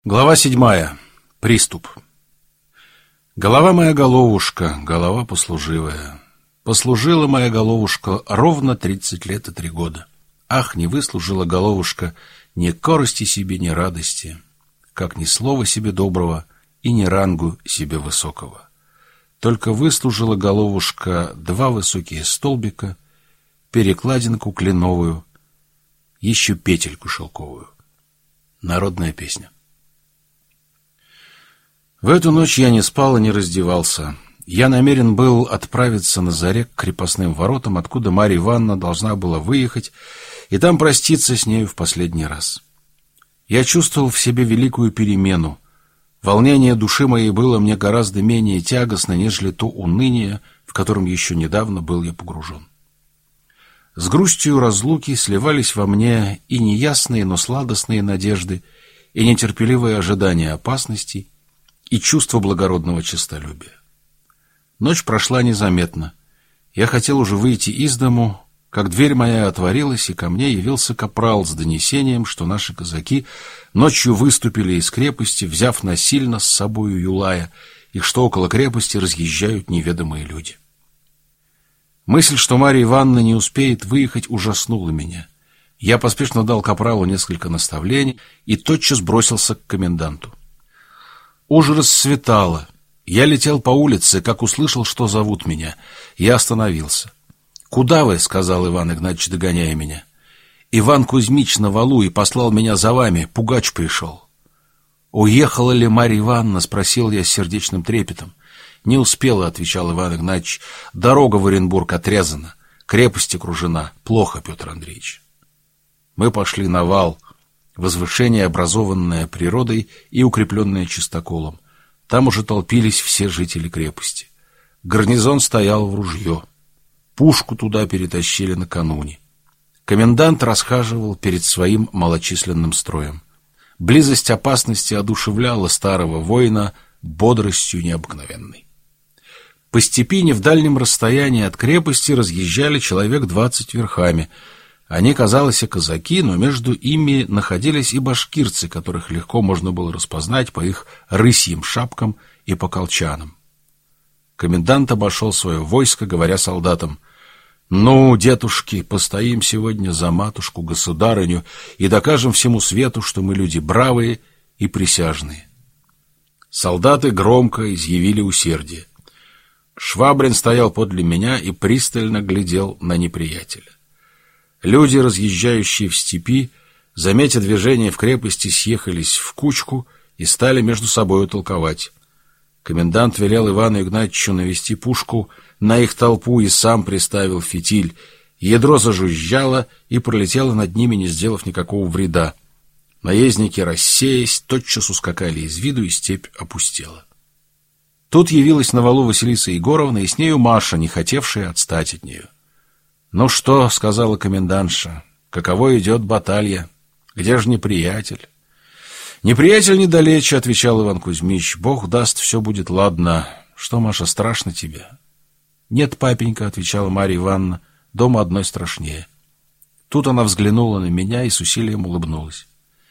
Глава 7. Приступ. Голова моя головушка, голова послуживая. Послужила моя головушка ровно 30 лет и 3 года. Ах, не выслужила головушка ни корости себе, ни радости, как ни слова себе доброго и ни рангу себе высокого. Только выслужила головушка 2 высокие столбика, перекладинку кленовую, еще петельку шелковую. Народная песня. В эту ночь я не спал и не раздевался. Я намерен был отправиться на заре к крепостным воротам, откуда Марья Ивановна должна была выехать, и там проститься с нею в последний раз. Я чувствовал в себе великую перемену. Волнение души моей было мне гораздо менее тягостно, нежели то уныние, в котором еще недавно был я погружен. С грустью разлуки сливались во мне и неясные, но сладостные надежды, и нетерпеливое ожидание опасностей, и чувство благородного честолюбия. Ночь прошла незаметно. Я хотел уже выйти из дому, как дверь моя отворилась, и ко мне явился капрал с донесением, что наши казаки ночью выступили из крепости, взяв насильно с собою Юлая, и что около крепости разъезжают неведомые люди. Мысль, что Марья Ивановна не успеет выехать, ужаснула меня. Я поспешно дал капралу несколько наставлений и тотчас бросился к коменданту. Уже рассветало. Я летел по улице, как услышал, что зовут меня. Я остановился. «Куда вы?» — сказал Иван Игнатьевич, догоняя меня. «Иван Кузьмич на валу и послал меня за вами. Пугач пришел». «Уехала ли Марья Ивановна?» — спросил я с сердечным трепетом. «Не успела», — отвечал Иван Игнатьевич. «Дорога в Оренбург отрезана. Крепость окружена. Плохо, Петр Андреевич». Мы пошли на вал. Возвышение, образованное природой и укрепленное чистоколом. Там уже толпились все жители крепости. Гарнизон стоял в ружье. Пушку туда перетащили накануне. Комендант расхаживал перед своим малочисленным строем. Близость опасности одушевляла старого воина бодростью необыкновенной. По степи не в дальнем расстоянии от крепости разъезжали человек 20 верхами. Они, казалось, и казаки, но между ими находились и башкирцы, которых легко можно было распознать по их рысьим шапкам и по колчанам. Комендант обошел свое войско, говоря солдатам: «Ну, детушки, постоим сегодня за матушку, государыню, и докажем всему свету, что мы люди бравые и присяжные». Солдаты громко изъявили усердие. Швабрин стоял подле меня и пристально глядел на неприятеля. Люди, разъезжающие в степи, заметя движение в крепости, съехались в кучку и стали между собою толковать. Комендант велел Ивану Игнатьевичу навести пушку на их толпу и сам приставил фитиль. Ядро зажужжало и пролетело над ними, не сделав никакого вреда. Наездники, рассеясь, тотчас ускакали из виду, и степь опустела. Тут явилась на валу Василиса Егоровна, и с нею Маша, не хотевшая отстать от нее. «Ну что?» — сказала комендантша. «Каково идет баталья? Где же неприятель?» «Неприятель недалече», — отвечал Иван Кузьмич. «Бог даст, все будет ладно. Что, Маша, страшно тебе?» «Нет, папенька», — отвечала Марья Ивановна. «Дома одной страшнее». Тут она взглянула на меня и с усилием улыбнулась.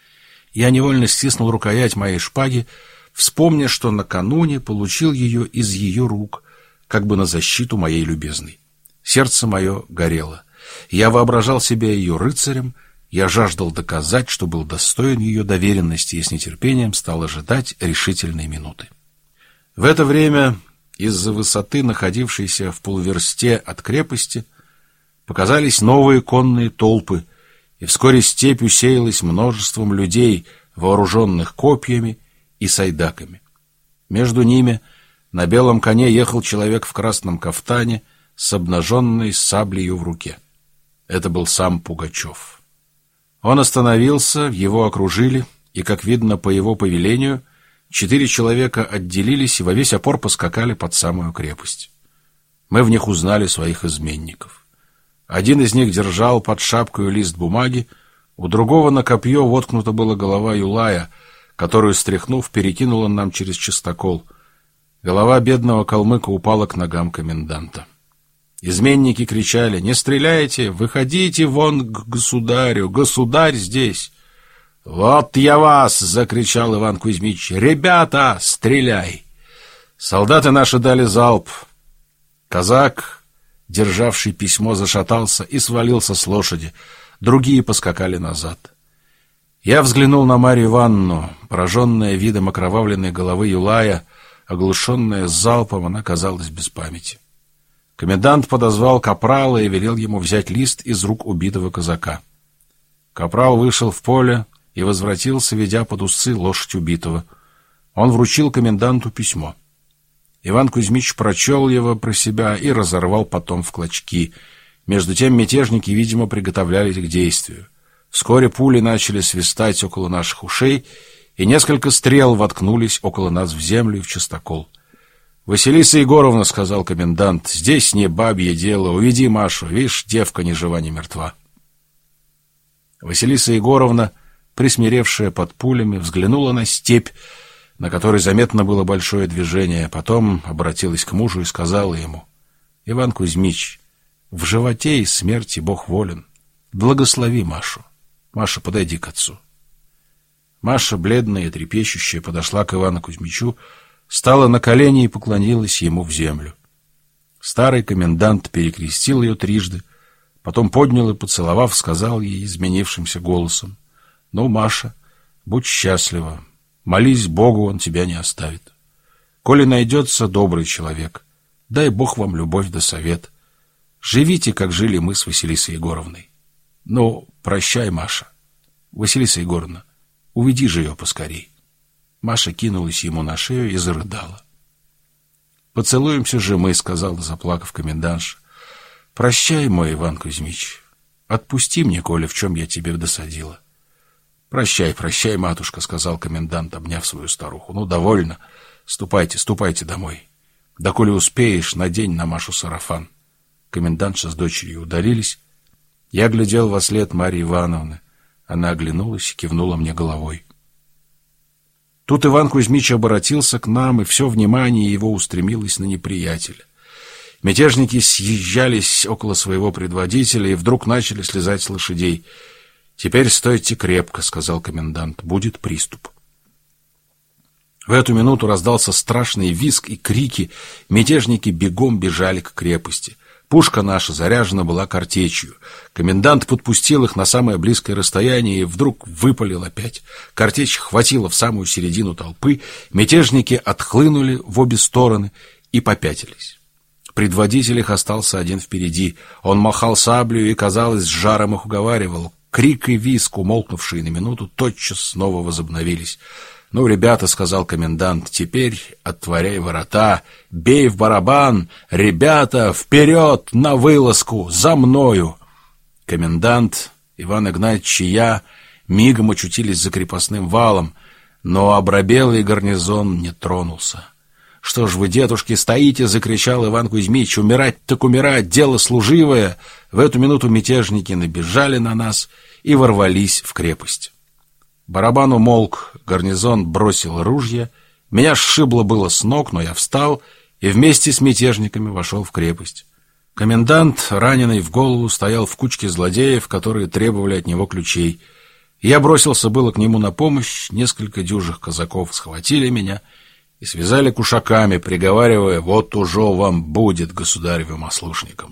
Я невольно стиснул рукоять моей шпаги, вспомня, что накануне получил ее из ее рук, как бы на защиту моей любезной. Сердце мое горело. Я воображал себя ее рыцарем, я жаждал доказать, что был достоин ее доверенности, и с нетерпением стал ожидать решительной минуты. В это время из-за высоты, находившейся в полуверсте от крепости, показались новые конные толпы, и вскоре степь усеялась множеством людей, вооруженных копьями и сайдаками. Между ними на белом коне ехал человек в красном кафтане с обнаженной саблею в руке. Это был сам Пугачев. Он остановился, его окружили, и, как видно по его повелению, 4 человека отделились и во весь опор поскакали под самую крепость. Мы в них узнали своих изменников. Один из них держал под шапкой лист бумаги, у другого на копье воткнута была голова Юлая, которую, стряхнув, перекинул он нам через частокол. Голова бедного калмыка упала к ногам коменданта. Изменники кричали: «Не стреляйте! Выходите вон к государю! Государь здесь!» «Вот я вас!» — закричал Иван Кузьмич. «Ребята, стреляй!» Солдаты наши дали залп. Казак, державший письмо, зашатался и свалился с лошади. Другие поскакали назад. Я взглянул на Марью Ивановну. Пораженная видом окровавленной головы Юлая, оглушенная залпом, она казалась без памяти. Комендант подозвал капрала и велел ему взять лист из рук убитого казака. Капрал вышел в поле и возвратился, ведя под усы лошадь убитого. Он вручил коменданту письмо. Иван Кузьмич прочел его про себя и разорвал потом в клочки. Между тем мятежники, видимо, приготовлялись к действию. Вскоре пули начали свистать около наших ушей, и несколько стрел воткнулись около нас в землю и в частокол. «Василиса Егоровна, — сказал комендант, — здесь не бабье дело, уведи Машу, видишь, девка ни жива, ни мертва». Василиса Егоровна, присмиревшая под пулями, взглянула на степь, на которой заметно было большое движение, потом обратилась к мужу и сказала ему: «Иван Кузьмич, в животе и смерти Бог волен. Благослови Машу. Маша, подойди к отцу». Маша, бледная и трепещущая, подошла к Ивану Кузьмичу, стала на колени и поклонилась ему в землю. Старый комендант перекрестил ее трижды, потом поднял и, поцеловав, сказал ей изменившимся голосом: «Ну, Маша, будь счастлива. Молись Богу, Он тебя не оставит. Коли найдется добрый человек, дай Бог вам любовь да совет. Живите, как жили мы с Василисой Егоровной. Ну, прощай, Маша. Василиса Егоровна, уведи же ее поскорей». Маша кинулась ему на шею и зарыдала. «Поцелуемся же мы, — сказала, заплакав, комендантша. — Прощай, мой Иван Кузьмич. Отпусти мне, коли в чем я тебе досадила». «Прощай, прощай, матушка, — сказал комендант, обняв свою старуху. — Ну, довольно. Ступайте, ступайте домой. Да коли успеешь, надень на Машу сарафан». Комендантша с дочерью удалились. Я глядел вослед Марьи Ивановны. Она оглянулась и кивнула мне головой. Тут Иван Кузьмич обратился к нам, и все внимание его устремилось на неприятеля. Мятежники съезжались около своего предводителя и вдруг начали слезать с лошадей. «Теперь стойте крепко, — сказал комендант, — будет приступ». В эту минуту раздался страшный визг и крики. Мятежники бегом бежали к крепости. Пушка наша заряжена была картечью. Комендант подпустил их на самое близкое расстояние и вдруг выпалил опять. Картечь хватила в самую середину толпы. Мятежники отхлынули в обе стороны и попятились. Предводитель их остался один впереди. Он махал саблею и, казалось, с жаром их уговаривал. Крик и визг, умолкнувшие на минуту, тотчас снова возобновились. «Ну, ребята, — сказал комендант, — теперь отворяй ворота, бей в барабан, ребята, вперед, на вылазку, за мною!» Комендант, Иван Игнатьевич и я мигом очутились за крепостным валом, но обрабелый гарнизон не тронулся. «Что ж вы, дедушки, стоите? — закричал Иван Кузьмич. — Умирать так умирать, дело служивое!» В эту минуту мятежники набежали на нас и ворвались в крепость. Барабан умолк, гарнизон бросил ружья. Меня сшибло было с ног, но я встал и вместе с мятежниками вошел в крепость. Комендант, раненый в голову, стоял в кучке злодеев, которые требовали от него ключей. Я бросился было к нему на помощь. Несколько дюжих казаков схватили меня и связали кушаками, приговаривая: «Вот уже вам будет, государевым ослушником».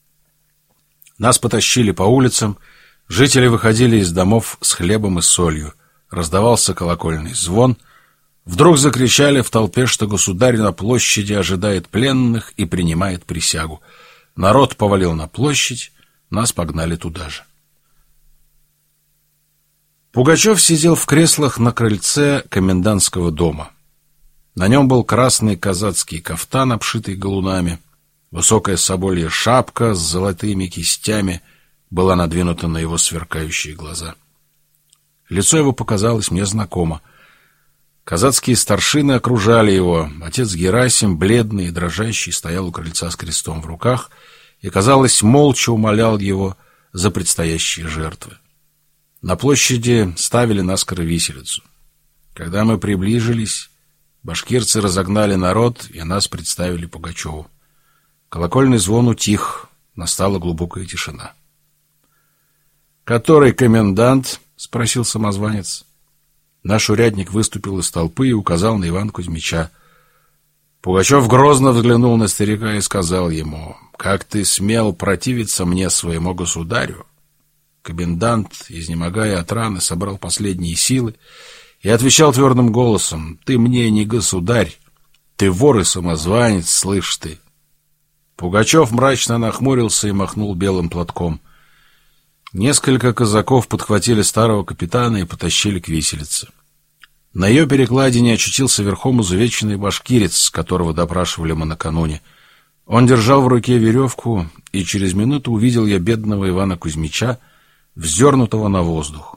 Нас потащили по улицам. Жители выходили из домов с хлебом и солью. Раздавался колокольный звон. Вдруг закричали в толпе, что государь на площади ожидает пленных и принимает присягу. Народ повалил на площадь, нас погнали туда же. Пугачев сидел в креслах на крыльце комендантского дома. На нем был красный казацкий кафтан, обшитый галунами. Высокая соболья шапка с золотыми кистями была надвинута на его сверкающие глаза. Лицо его показалось мне знакомо. Казацкие старшины окружали его. Отец Герасим, бледный и дрожащий, стоял у крыльца с крестом в руках и, казалось, молча умолял его за предстоящие жертвы. На площади ставили наскоро виселицу. Когда мы приближились, башкирцы разогнали народ, и нас представили Пугачеву. Колокольный звон утих, настала глубокая тишина. «Который комендант?» — спросил самозванец. Наш урядник выступил из толпы и указал на Ивана Кузьмича. Пугачев грозно взглянул на старика и сказал ему: «Как ты смел противиться мне, своему государю?» Комендант, изнемогая от раны, собрал последние силы и отвечал твердым голосом: «Ты мне не государь, ты вор и самозванец, слышь ты!» Пугачев мрачно нахмурился и махнул белым платком. Несколько казаков подхватили старого капитана и потащили к виселице. На ее перекладине очутился верхом изувеченный башкирец, которого допрашивали мы накануне. Он держал в руке веревку, и через минуту увидел я бедного Ивана Кузьмича, вздернутого на воздух.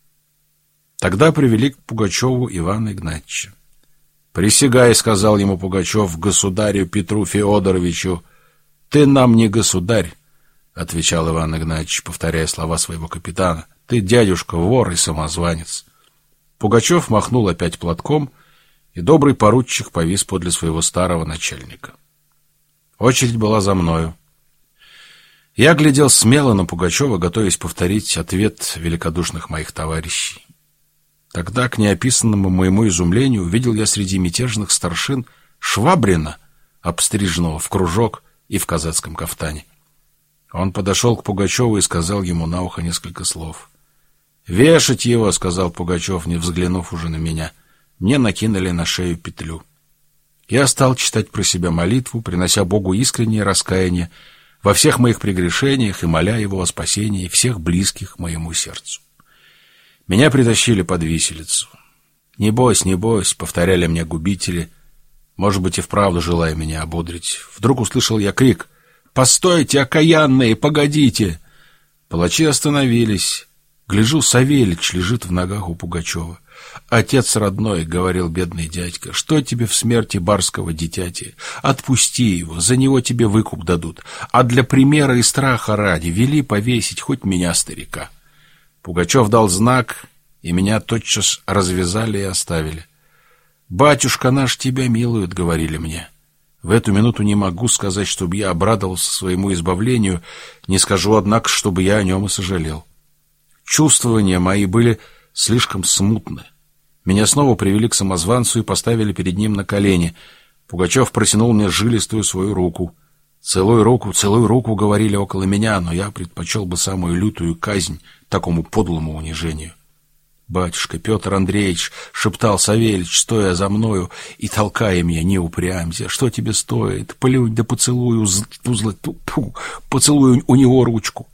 Тогда привели к Пугачеву Ивана Игнатьича. «Присягай», — сказал ему Пугачев, — «государю Петру Феодоровичу». «Ты нам не государь», — отвечал Иван Игнатьич, повторяя слова своего капитана. «Ты, дядюшка, вор и самозванец». Пугачев махнул опять платком, и добрый поручик повис подле своего старого начальника. Очередь была за мною. Я глядел смело на Пугачева, готовясь повторить ответ великодушных моих товарищей. Тогда, к неописанному моему изумлению, увидел я среди мятежных старшин Швабрина, обстриженного в кружок и в казацком кафтане. Он подошел к Пугачеву и сказал ему на ухо несколько слов. «Вешать его», — сказал Пугачев, не взглянув уже на меня. Мне накинули на шею петлю. Я стал читать про себя молитву, принося Богу искреннее раскаяние во всех моих прегрешениях и моля Его о спасении всех близких моему сердцу. Меня притащили под виселицу. «Не бойся, не бойся», — повторяли мне губители, может быть, и вправду желая меня ободрить. Вдруг услышал я крик: «Постойте, окаянные, погодите!» Палачи остановились. Гляжу, Савельич лежит в ногах у Пугачева. «Отец родной», — говорил бедный дядька, — «что тебе в смерти барского дитяти? Отпусти его, за него тебе выкуп дадут, а для примера и страха ради вели повесить хоть меня, старика». Пугачев дал знак, и меня тотчас развязали и оставили. «Батюшка наш тебя милует», — говорили мне. В эту минуту не могу сказать, чтобы я обрадовался своему избавлению, не скажу, однако, чтобы я о нем и сожалел. Чувствования мои были слишком смутны. Меня снова привели к самозванцу и поставили перед ним на колени. Пугачев протянул мне жилистую свою руку. целую руку», — говорили около меня, но я предпочел бы самую лютую казнь такому подлому унижению. «Батюшка Петр Андреевич», — шептал Савельич, стоя за мною и толкая меня: «не упрямься, что тебе стоит? Плюнь да поцелуй поцелуй у него ручку».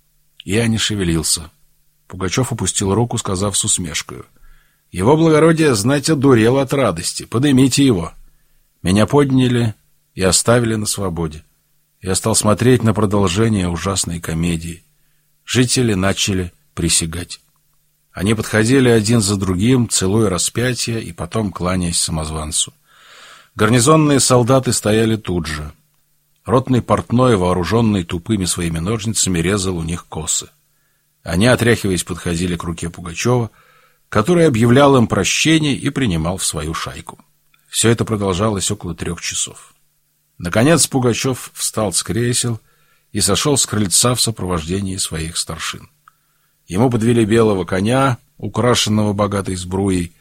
Я не шевелился. Пугачев опустил руку, сказав с усмешкою: «Его благородие, знать, одурел от радости. Подымите его». Меня подняли и оставили на свободе. Я стал смотреть на продолжение ужасной комедии. Жители начали присягать. Они подходили один за другим, целуя распятие и потом кланяясь самозванцу. Гарнизонные солдаты стояли тут же. Ротный портной, вооруженный тупыми своими ножницами, резал у них косы. Они, отряхиваясь, подходили к руке Пугачева, который объявлял им прощение и принимал в свою шайку. Все это продолжалось около 3 часов. Наконец Пугачев встал с кресел и сошел с крыльца в сопровождении своих старшин. Ему подвели белого коня, украшенного богатой сбруей.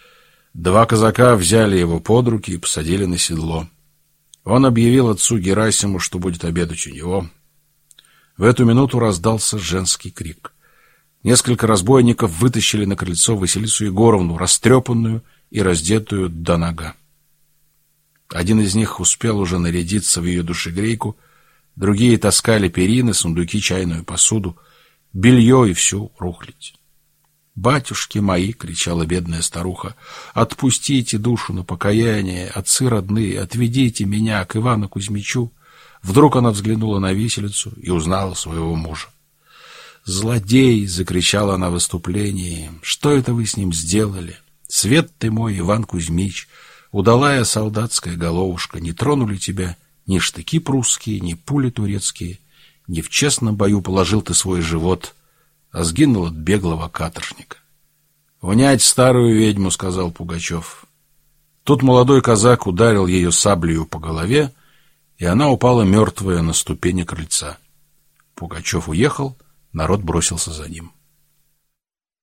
2 казака взяли его под руки и посадили на седло. Он объявил отцу Герасиму, что будет обедать у него. В эту минуту раздался женский крик. Несколько разбойников вытащили на крыльцо Василису Егоровну, растрепанную и раздетую до нога. Один из них успел уже нарядиться в ее душегрейку, другие таскали перины, сундуки, чайную посуду, белье и всю рухлядь. «Батюшки мои!» — кричала бедная старуха. «Отпустите душу на покаяние, отцы родные, отведите меня к Ивану Кузьмичу». Вдруг она взглянула на виселицу и узнала своего мужа. «Злодей!» — закричала она в выступлении. «Что это вы с ним сделали? Свет ты мой, Иван Кузьмич, удалая солдатская головушка, не тронули тебя ни штыки прусские, ни пули турецкие, не в честном бою положил ты свой живот, а сгинул от беглого каторжника». «Унять старую ведьму», — сказал Пугачев. Тут молодой казак ударил ее саблею по голове, и она упала мертвая на ступени крыльца. Пугачев уехал, народ бросился за ним.